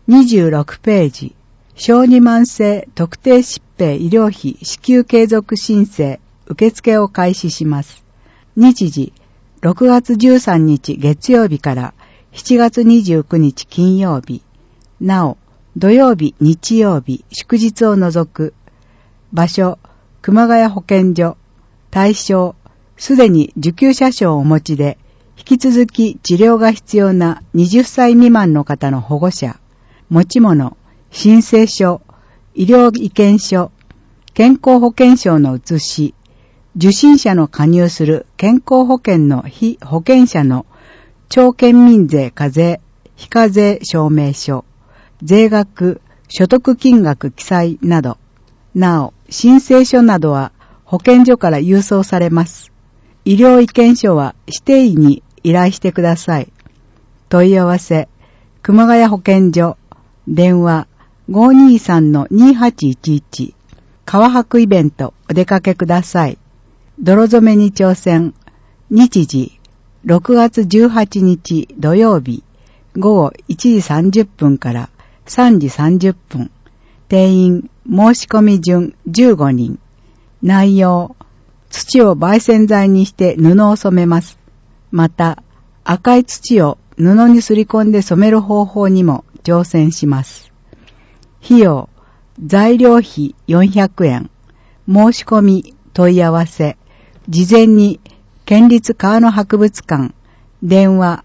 26ページ、小児慢性特定疾病医療費支給継続申請受付を開始します。日時、6月13日月曜日から7月29日金曜日。なお、土曜日、日曜日、祝日を除く。場所、熊谷保健所。対象、すでに受給者証をお持ちで、引き続き治療が必要な20歳未満の方の保護者。持ち物、申請書、医療意見書、健康保険証の写し、受診者の加入する健康保険の被保険者の町県民税課税、非課税証明書、税額、所得金額記載など。なお、申請書などは保健所から郵送されます。医療意見書は指定医に依頼してください。問い合わせ、熊谷保健所、電話 523-2811 川博イベントお出かけください。泥染めに挑戦。日時6月18日土曜日午後1時30分から3時30分。定員申し込み順15人。内容、土を媒染剤にして布を染めます。また赤い土を布にすり込んで染める方法にも挑戦します。費用、材料費400円。申し込み、問い合わせ、事前に県立川野博物館、電話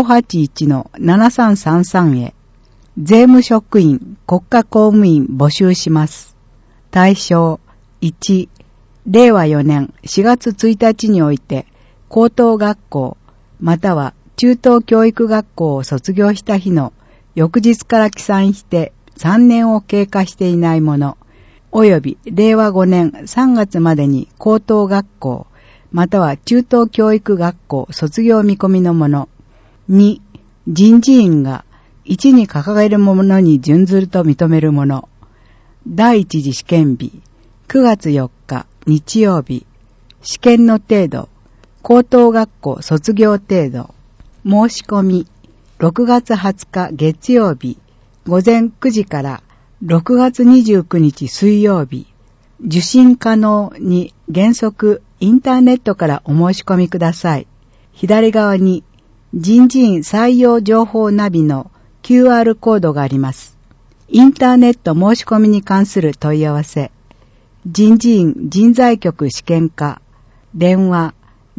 581-7333 へ。税務職員、国家公務員募集します。対象、1、令和4年4月1日において、高等学校、または中等教育学校を卒業した日の翌日から起算して3年を経過していないもの、および令和5年3月までに高等学校、または中等教育学校卒業見込みのもの。2、人事院が1に掲げるものに準ずると認めるもの。第一次試験日、9月4日日曜日。試験の程度、高等学校卒業程度。申し込み、6月20日月曜日、午前9時から6月29日水曜日。受信可能に原則インターネットからお申し込みください。左側に人事院採用情報ナビの QR コードがあります。インターネット申し込みに関する問い合わせ。人事院人材局試験課。電話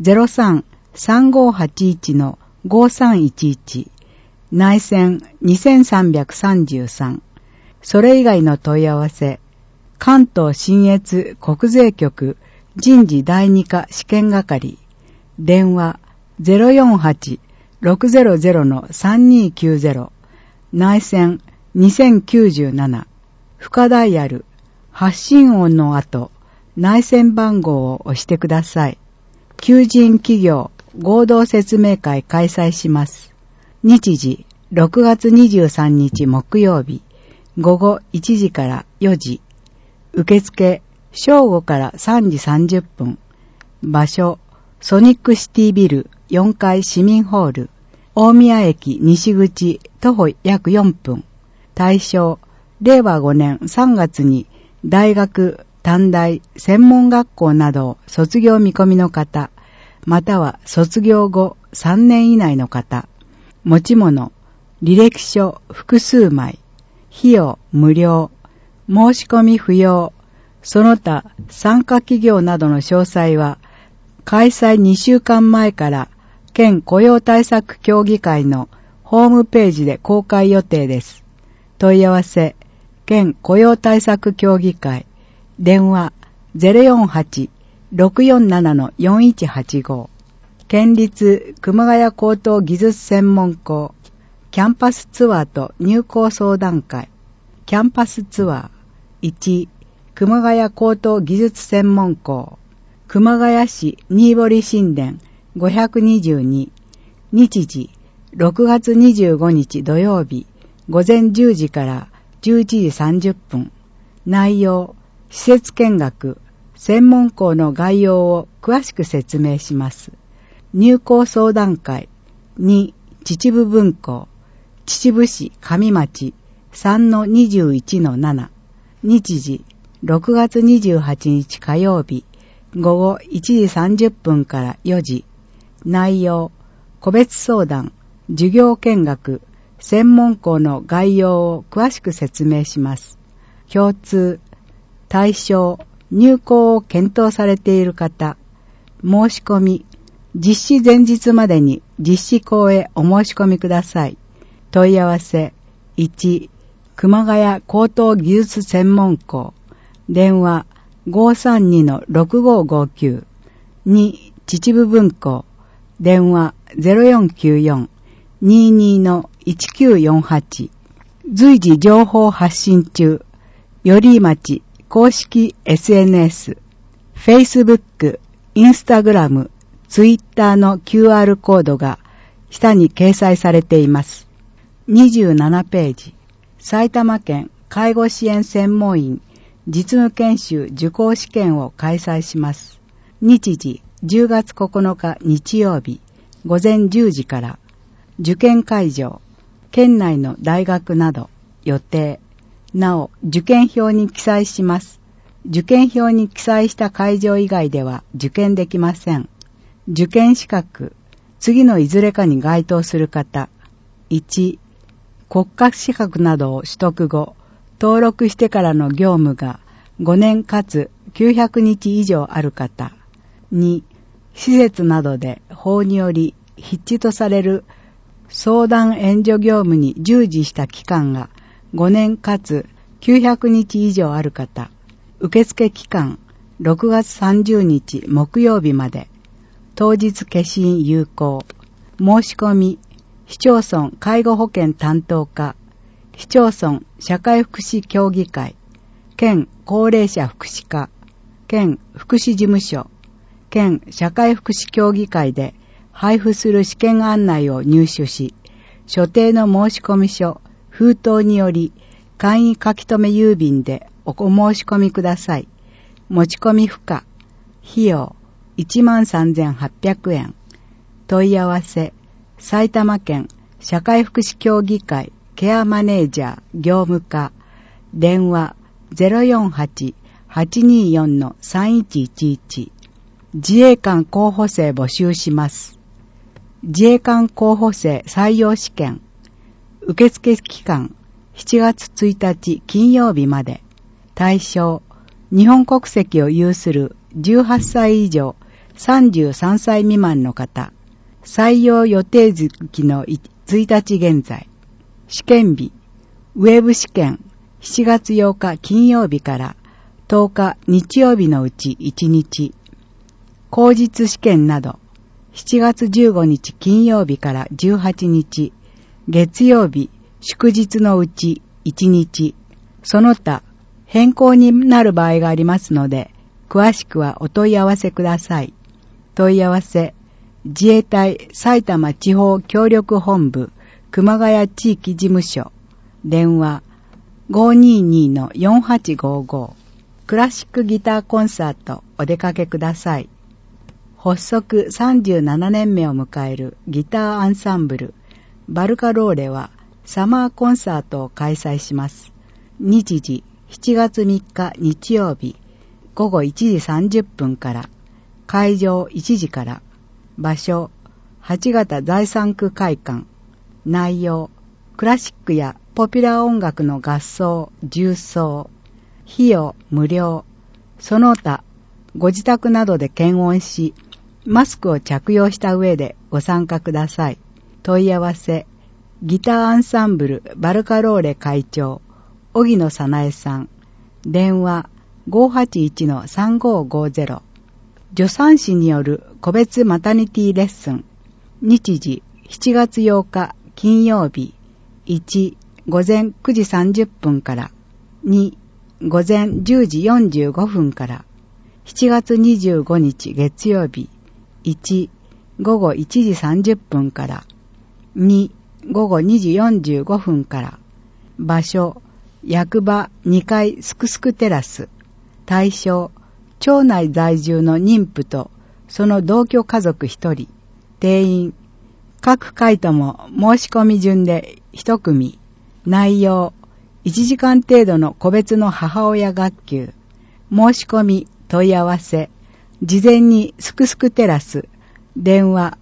03-3581-5311。内線2333。それ以外の問い合わせ。関東信越国税局人事第二課試験係。電話 048-600-3290。内線2097。深ダイヤル。発信音の後、内線番号を押してください。求人企業合同説明会開催します。日時、6月23日木曜日、午後1時から4時。受付、正午から3時30分。場所、ソニックシティビル4階市民ホール。大宮駅西口徒歩約4分。対象、令和5年3月に大学、短大、専門学校などを卒業見込みの方、または卒業後3年以内の方。持ち物、履歴書複数枚。費用無料。申し込み不要。その他参加企業などの詳細は開催2週間前から県雇用対策協議会のホームページで公開予定です。問い合わせ、県雇用対策協議会。電話 048-647-4185。県立熊谷高等技術専門校。キャンパスツアーと入校相談会。キャンパスツアー。1、熊谷高等技術専門校。熊谷市新堀新田522。日時、6月25日土曜日、午前10時から11時30分。内容、施設見学、専門校の概要を詳しく説明します。入校相談会。2、秩父分校。秩父市上町、 3-21-7、日時6月28日火曜日、午後1時30分から4時。内容、個別相談、授業見学、専門校の概要を詳しく説明します。共通、対象、入校を検討されている方、申し込み、実施前日までに実施校へお申し込みください。問い合わせ、1、熊谷高等技術専門校、電話 532-6559、2、秩父分校、電話 0494-22-1948、随時情報発信中、寄居町公式 SNS、Facebook、Instagram、Twitter の QR コードが下に掲載されています。27ページ、埼玉県介護支援専門員実務研修受講試験を開催します。日時10月9日日曜日午前10時から、受験会場、県内の大学など予定。なお、受験票に記載します。受験票に記載した会場以外では受験できません。受験資格、次のいずれかに該当する方。1、国家資格などを取得後、登録してからの業務が5年かつ900日以上ある方。2、施設などで法により必致とされる相談援助業務に従事した期間が5年かつ900日以上ある方。受付期間6月30日木曜日まで。当日消印有効。申し込み、市町村介護保険担当課、市町村社会福祉協議会、県高齢者福祉課、県福祉事務所、県社会福祉協議会で配布する試験案内を入手し、所定の申し込み書、封筒により簡易書留郵便でお申し込みください。持ち込み不可。費用13,800円。問い合わせ、埼玉県社会福祉協議会ケアマネージャー業務課、電話 048-824-3111。自衛官候補生募集します。自衛官候補生採用試験。受付期間7月1日金曜日まで。対象、日本国籍を有する18歳以上33歳未満の方。採用予定月の1日現在。試験日、ウェブ試験7月8日金曜日から10日日曜日のうち1日。口実試験など7月15日金曜日から18日、月曜日、祝日のうち1日。その他、変更になる場合がありますので、詳しくはお問い合わせください。問い合わせ、自衛隊埼玉地方協力本部熊谷地域事務所、電話 522-4855。クラシックギターコンサートお出かけください。発足37年目を迎えるギターアンサンブルバルカローレはサマーコンサートを開催します。日時7月3日日曜日午後1時30分から、会場1時から、場所八形財産区会館。内容、クラシックやポピュラー音楽の合奏、重奏。費用無料。その他、ご自宅などで検温し、マスクを着用した上でご参加ください。問い合わせ、ギターアンサンブルバルカローレ会長、荻野早苗さん。電話 581-3550。助産師による個別マタニティレッスン。日時7月8日金曜日。1、午前9時30分から。2、午前10時45分から。7月25日月曜日。1、午後1時30分から。2、午後2時45分から。場所、役場2階すくすくテラス。対象、町内在住の妊婦とその同居家族1人。定員、各回とも申し込み順で1組。内容、 1時間程度の個別の母親学級。申し込み、問い合わせ。事前にすくすくテラス。電話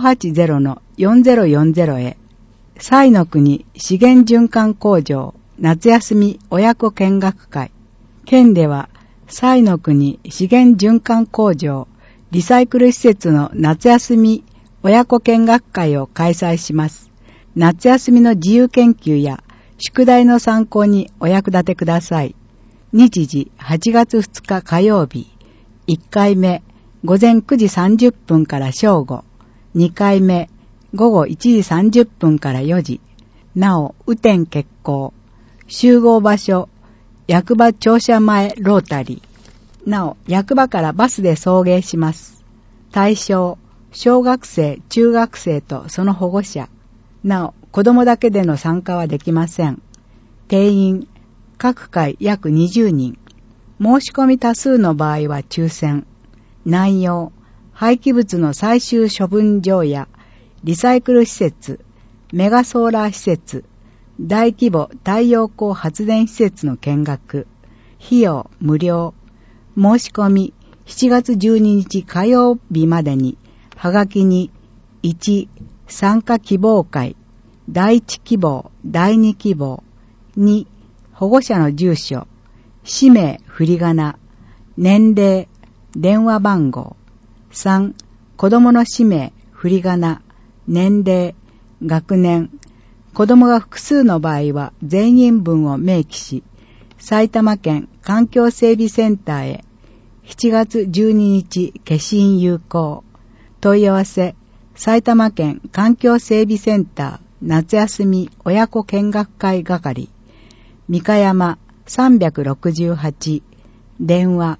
580-4040 へ。彩の国資源循環工場夏休み親子見学会。県では彩の国資源循環工場リサイクル施設の夏休み親子見学会を開催します。夏休みの自由研究や宿題の参考にお役立てください。日時8月2日火曜日。1回目午前9時30分から正午。2回目午後1時30分から4時。なお、雨天決行。集合場所、役場庁舎前ロータリー。なお、役場からバスで送迎します。対象、小学生、中学生とその保護者。なお、子供だけでの参加はできません。定員、各回約20人。申し込み多数の場合は抽選。内容、廃棄物の最終処分場やリサイクル施設、メガソーラー施設、大規模太陽光発電施設の見学。費用無料。申し込み7月12日火曜日までに、はがきに1、参加希望会、第1希望、第2希望、2、保護者の住所、氏名、振り仮名、年齢、電話番号、3、子供の氏名、振り仮名、年齢、学年、子供が複数の場合は全員分を明記し、埼玉県環境整備センターへ7月12日消印有効。問い合わせ、埼玉県環境整備センター夏休み親子見学会係、三ヶ山368、電話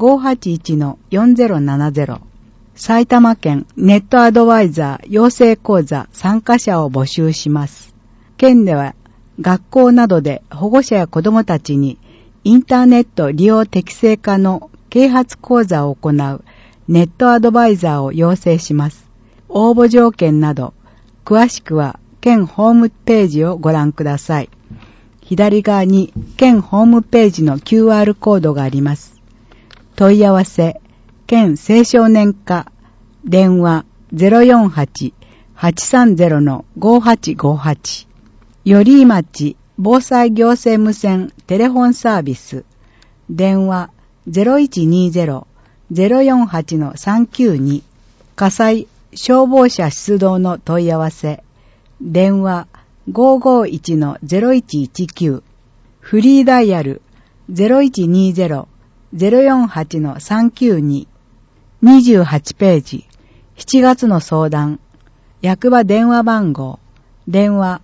581-4070。埼玉県ネットアドバイザー養成講座参加者を募集します。県では学校などで保護者や子どもたちにインターネット利用適正化の啓発講座を行うネットアドバイザーを養成します。応募条件など詳しくは県ホームページをご覧ください。左側に県ホームページの QR コードがあります。問い合わせ、県青少年課、電話 048-830-5858。寄居町防災行政無線テレフォンサービス、電話 0120-048-392。火災消防車出動の問い合わせ、電話 551-0119。フリーダイヤル 0120-048-392。28ページ。7月の相談。役場電話番号。電話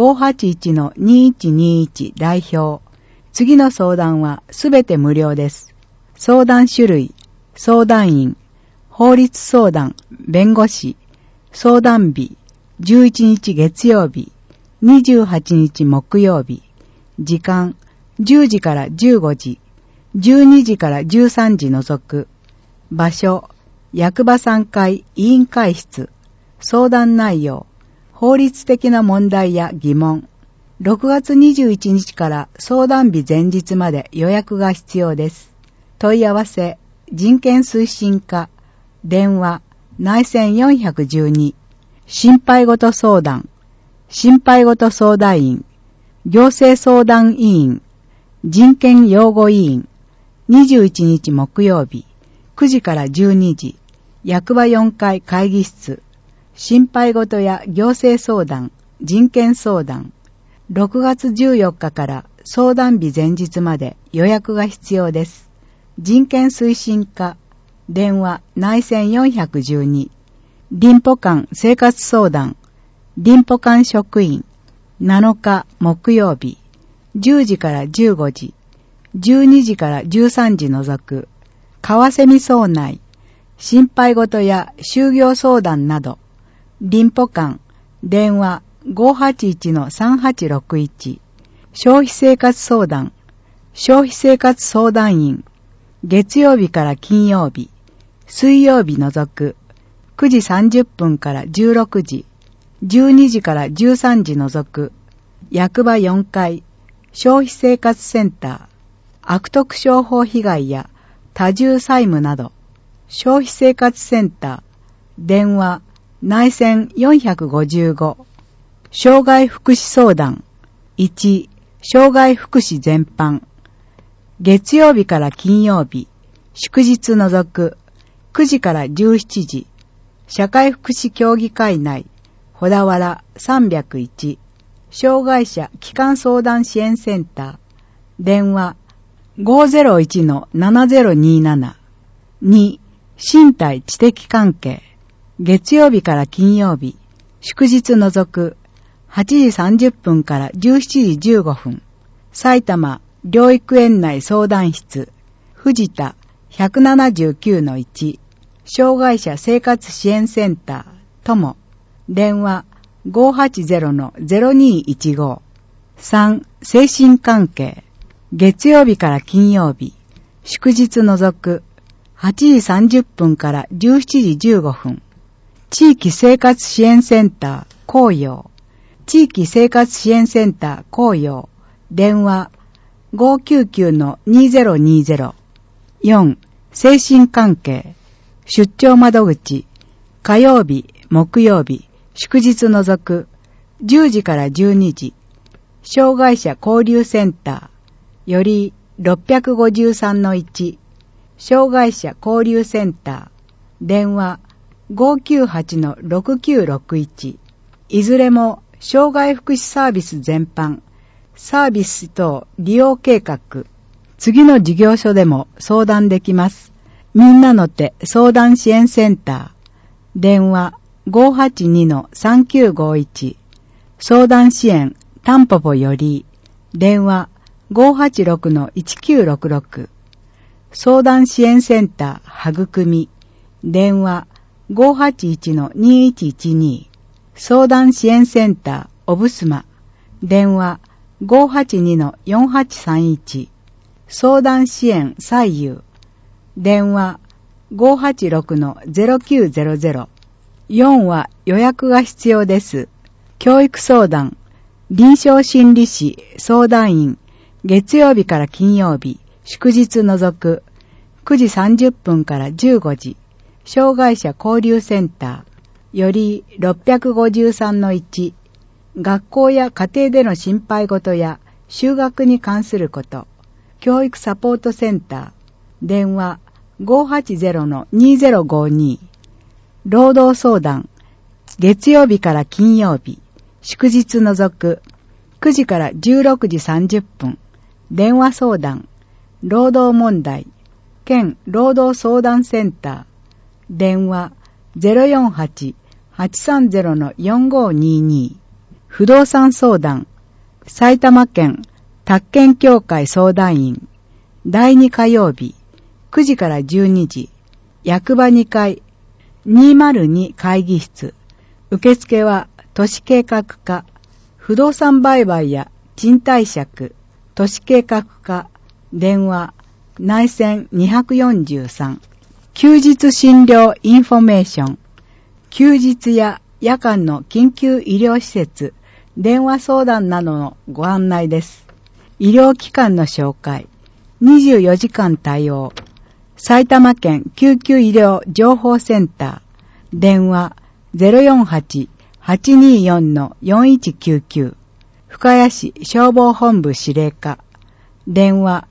581-2121 代表。次の相談はすべて無料です。相談種類。相談員。法律相談。弁護士。相談日。11日月曜日。28日木曜日。時間。10時から15時。12時から13時除く。場所、役場3階委員会室。相談内容、法律的な問題や疑問。6月21日から相談日前日まで予約が必要です。問い合わせ、人権推進課、電話、内線412。心配事相談、心配事相談員、行政相談委員、人権擁護委員。21日木曜日。9時から12時、役場4階会議室、心配事や行政相談、人権相談。6月14日から相談日前日まで予約が必要です。人権推進課、電話内線412、林保官生活相談、林保官職員、7日木曜日、10時から15時、12時から13時除く、川蝉村内、心配事や就業相談など、林保官、電話 581-3861、消費生活相談、消費生活相談員、月曜日から金曜日、水曜日除く、9時30分から16時、12時から13時除く、役場4階、 消費生活センター、悪徳商法被害や多重債務など、消費生活センター、電話、内線455、障害福祉相談、1、障害福祉全般、月曜日から金曜日、祝日除く、9時から17時、社会福祉協議会内、小田原301、障害者基幹相談支援センター、電話 501-7027、2、身体知的関係、月曜日から金曜日、祝日除く、8時30分から17時15分、埼玉療育園内相談室、藤田 179-1、障害者生活支援センター、友、電話 580-0215、3、精神関係、月曜日から金曜日、祝日除く、8時30分から17時15分、地域生活支援センター、紅葉、地域生活支援センター、紅葉、電話 599-2020、4、精神関係、出張窓口、火曜日、木曜日、祝日除く、10時から12時、障害者交流センター、より 653-1、障害者交流センター、電話 598-6961、いずれも障害福祉サービス全般、サービス等利用計画、次の事業所でも相談できます。みんなの手相談支援センター、電話 582-3951、相談支援タンポポより、電話 586-1966、相談支援センターはぐくみ、電話 581-2112、相談支援センターおぶすま、電話 582-4831、相談支援左右、電話 586-0900、4は予約が必要です。教育相談、臨床心理士相談員、月曜日から金曜日、祝日除く、9時30分から15時、障害者交流センター、より 653-1、学校や家庭での心配事や就学に関すること、教育サポートセンター、電話 580-2052、労働相談、月曜日から金曜日、祝日除く、9時から16時30分、電話相談、労働問題、県労働相談センター、電話 048-830-4522、不動産相談、埼玉県宅建協会相談員、第2火曜日、9時から12時、役場2階、202会議室、受付は都市計画課、不動産売買や賃貸借、都市計画課、電話、内線243、休日診療インフォメーション、休日や夜間の緊急医療施設、電話相談などのご案内です。医療機関の紹介、24時間対応、埼玉県救急医療情報センター、電話 048-824-4199、深谷市消防本部司令課、電話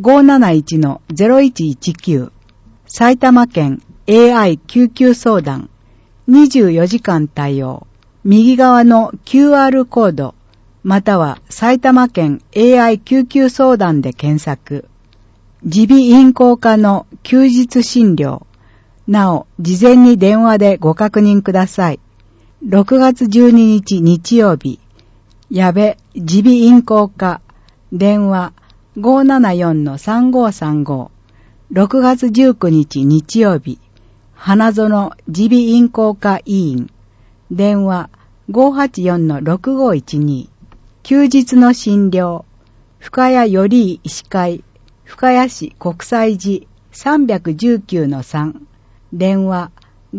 571-0119、埼玉県 AI 救急相談、24時間対応、右側の QR コード、または埼玉県 AI 救急相談で検索。耳鼻咽喉科の休日診療。なお、事前に電話でご確認ください。6月12日日曜日、矢部耳鼻咽喉科、電話 574-3535。6月19日日曜日、花園耳鼻咽喉科医院、電話 584-6512。休日の診療、深谷より医師会、深谷市国際寺 319-3、電話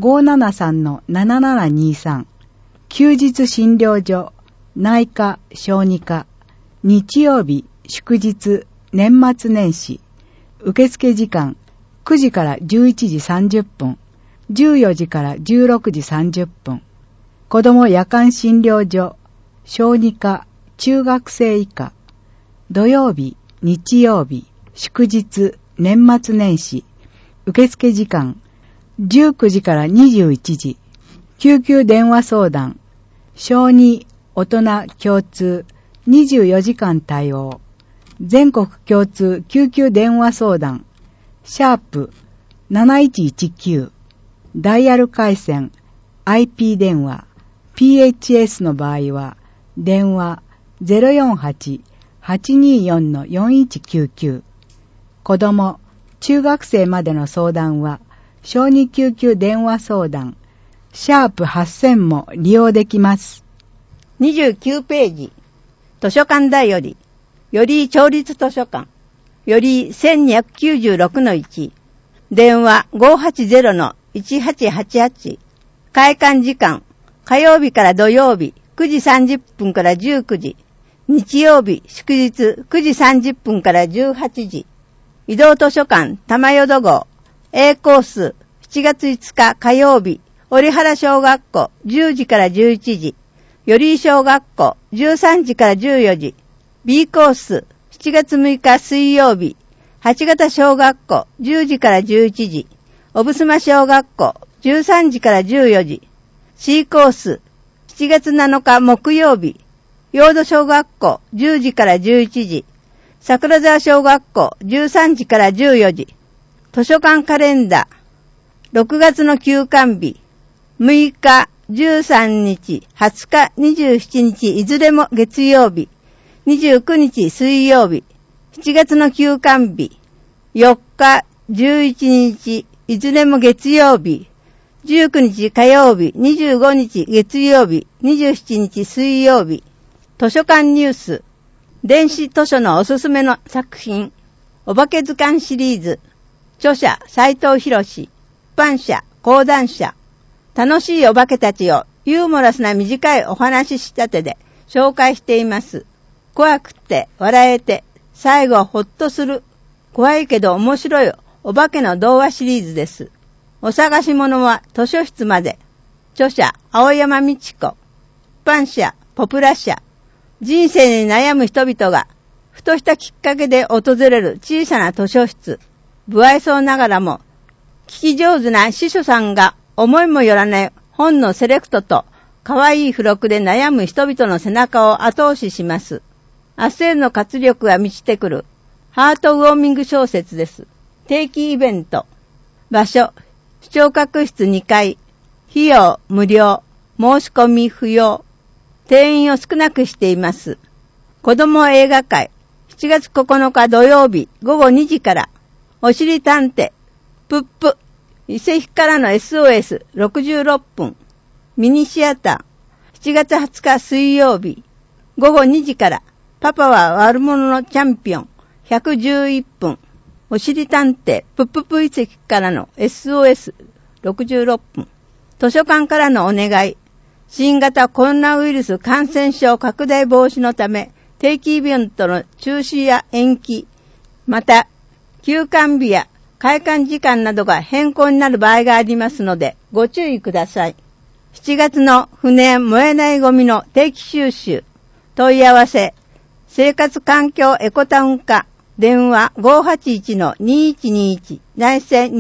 573-7723。休日診療所、内科、小児科、日曜日祝日、年末年始。受付時間、9時から11時30分、14時から16時30分。子ども夜間診療所、小児科、中学生以下。土曜日、日曜日、祝日、年末年始。受付時間、19時から21時。救急電話相談。小児、大人共通、24時間対応。全国共通救急電話相談。#7119。ダイヤル回線、IP 電話、PHS の場合は、電話 048-824-4199。子供、中学生までの相談は、小児救急電話相談、#8000も利用できます。 29ページ。図書館だより。より町立図書館。より1296-1。電話 580-1888。開館時間。火曜日から土曜日9時30分から19時。日曜日祝日9時30分から18時。移動図書館玉淀号。A コース7月5日火曜日。折原小学校10時から11時。より小学校13時から14時。B コース7月6日水曜日。八形小学校10時から11時。小布島小学校13時から14時。C コース7月7日木曜日。陽土小学校10時から11時。桜沢小学校13時から14時。図書館カレンダー。6月の休館日。6日、13日、20日、27日、いずれも月曜日。29日水曜日。7月の休館日。4日、11日、いずれも月曜日。19日火曜日。25日月曜日。27日水曜日。図書館ニュース。電子図書のおすすめの作品。お化け図鑑シリーズ。著者、斉藤博。出版社、講談社。楽しいお化けたちをユーモラスな短いお話仕立てで紹介しています。怖くて笑えて最後ほっとする怖いけど面白いお化けの童話シリーズです。お探し物は図書室まで。著者青山美智子。出版社ポプラ社。人生に悩む人々がふとしたきっかけで訪れる小さな図書室。不愛想ながらも聞き上手な司書さんが思いもよらない本のセレクトと可愛い付録で悩む人々の背中を後押しします。明日への活力が満ちてくるハートウォーミング小説です。定期イベント。場所、視聴覚室2階。費用無料。申し込み不要。定員を少なくしています。子供映画会。7月9日土曜日午後2時から。おしり探偵。プップ。遺跡からの SOS66 分。ミニシアター。7月20日水曜日。午後2時から。パパは悪者のチャンピオン。111分。おしり探偵。プッププ遺跡からの SOS66 分。図書館からのお願い。新型コロナウイルス感染症拡大防止のため、定期イベントの中止や延期。また、休館日や開館時間などが変更になる場合がありますので、ご注意ください。7月の不燃燃えないゴミの定期収集。問い合わせ。生活環境エコタウン課。電話 581-2121。内線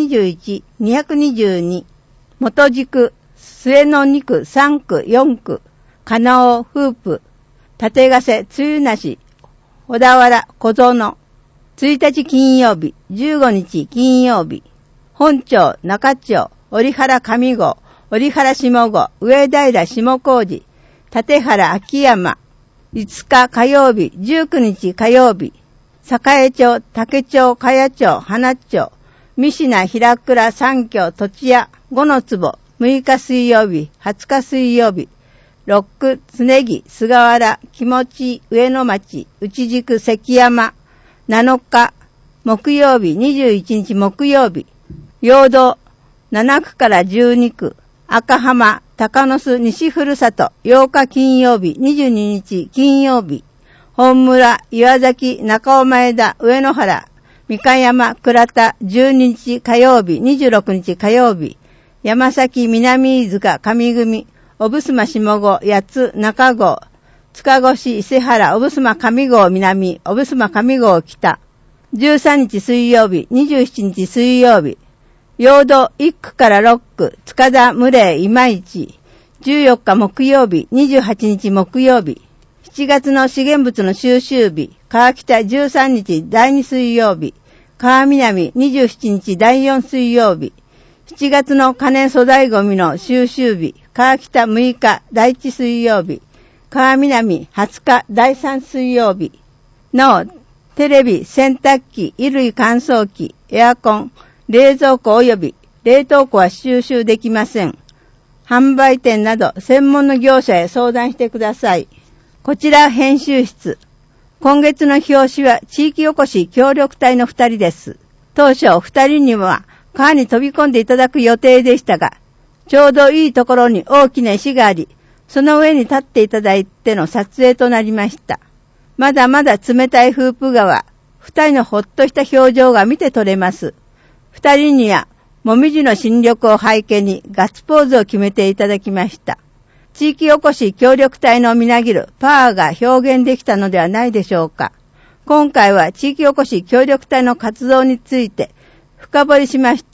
221-222。元軸。末の2区、3区、4区。金尾、フープ。縦ヶ瀬、梅雨なし。小田原、小園。1日金曜日、15日金曜日。本町、中町、折原上郷、折原下郷、上平下高地、立原秋山。5日火曜日、19日火曜日。栄町、竹町、茅町、花町、三品、平倉、三京、土地屋、5の坪。6日水曜日、20日水曜日。6区、常木、菅原、気持ち、上野町、内軸、関山。7日、木曜日、21日木曜日。陽道、7区から12区。赤浜、高野巣、西ふるさと、8日金曜日、22日金曜日。 本村、岩崎、中尾前田、上野原、三河山、倉田、12日火曜日、26日火曜日、山崎、南飯塚、上組、小布島下郷、八津、中郷、塚越、伊勢原、小布島上郷南、小布島上郷北、13日水曜日、27日水曜日、陽土1区から6区、塚田、牟礼、今市、14日木曜日、28日木曜日、7月の資源物の収集日、川北13日第2水曜日、川南27日第4水曜日、7月の可燃粗大ゴミの収集日、川北6日第1水曜日、川南20日第3水曜日。なお、テレビ、洗濯機、衣類乾燥機、エアコン、冷蔵庫及び冷凍庫は収集できません。販売店など専門の業者へ相談してください。こちら編集室。今月の表紙は地域おこし協力隊の2人です。当初2人には川に飛び込んでいただく予定でしたが、ちょうどいいところに大きな石があり、その上に立っていただいての撮影となりました。まだまだ冷たい風布川、2人のほっとした表情が見て取れます。2人にはもみじの新緑を背景にガッツポーズを決めていただきました。地域おこし協力隊のみなぎるパワーが表現できたのではないでしょうか。今回は地域おこし協力隊の活動について深掘りしました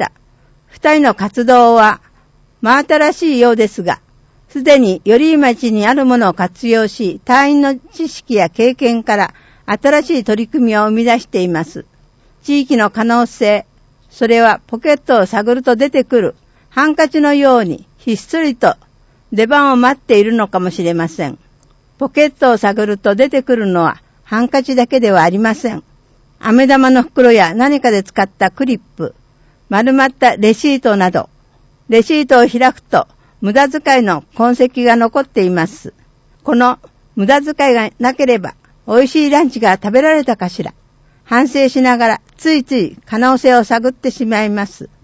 。2人の活動は真新しいようですが、すでに寄居町にあるものを活用し、隊員の知識や経験から新しい取り組みを生み出しています。地域の可能性、それはポケットを探ると出てくるハンカチのようにひっそりと出番を待っているのかもしれません。ポケットを探ると出てくるのはハンカチだけではありません。飴玉の袋や何かで使ったクリップ、丸まったレシートなど、レシートを開くと無駄遣いの痕跡が残っています。この無駄遣いがなければ美味しいランチが食べられたかしら。反省しながらついつい可能性を探ってしまいます。